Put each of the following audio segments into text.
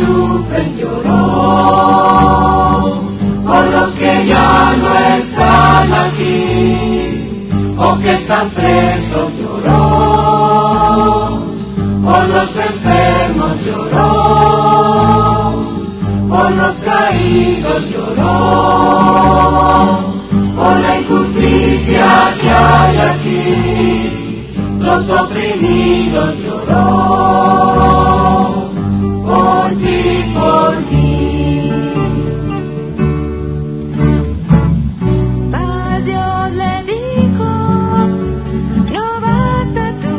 sufren lloró, por los que ya no están aquí, o que están presos lloró, por los enfermos lloró, por los caídos lloró, por la injusticia que hay aquí, los oprimidos lloró, por ti, por mí. Mas Dios le dijo, no basta tu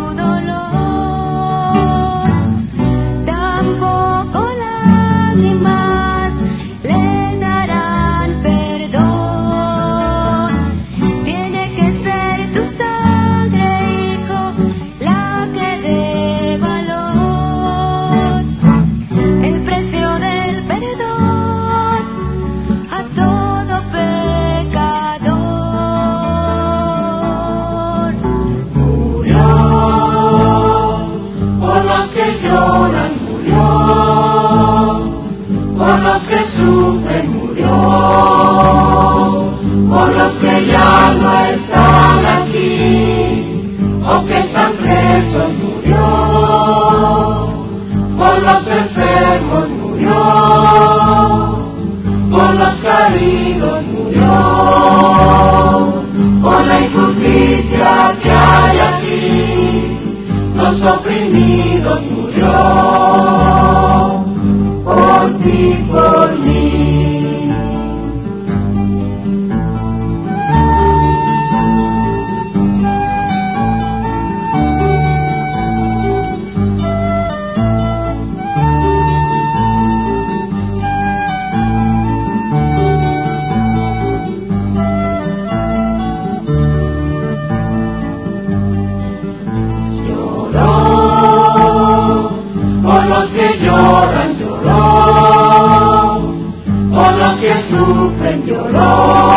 dolor, tampoco lágrimas le darán perdón. Tiene que ser tu sangre, hijo, la que dé valor, el precio del perdón a todo pecador. Murió, por los que lloran murió, por los que sufren murió, por los que ya no están aquí, o que están presos murió, por los enfermos murió, por los caídos murió, por la injusticia que hay aquí, los oprimidos murió, por ti, por mí. Lloró, por los que lloran lloró, por los que sufren lloró,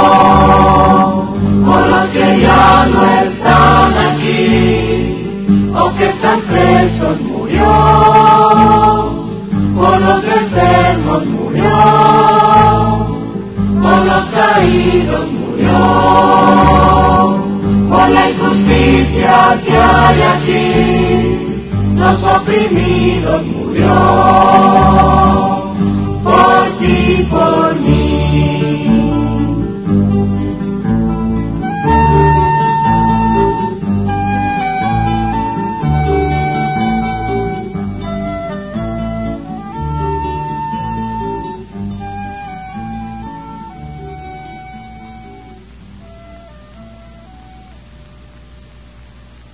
por los que ya no están aquí, o que están presos murió, por los enfermos murió, por los caídos murió, por la injusticia que hay aquí, los oprimidos murió, por ti, por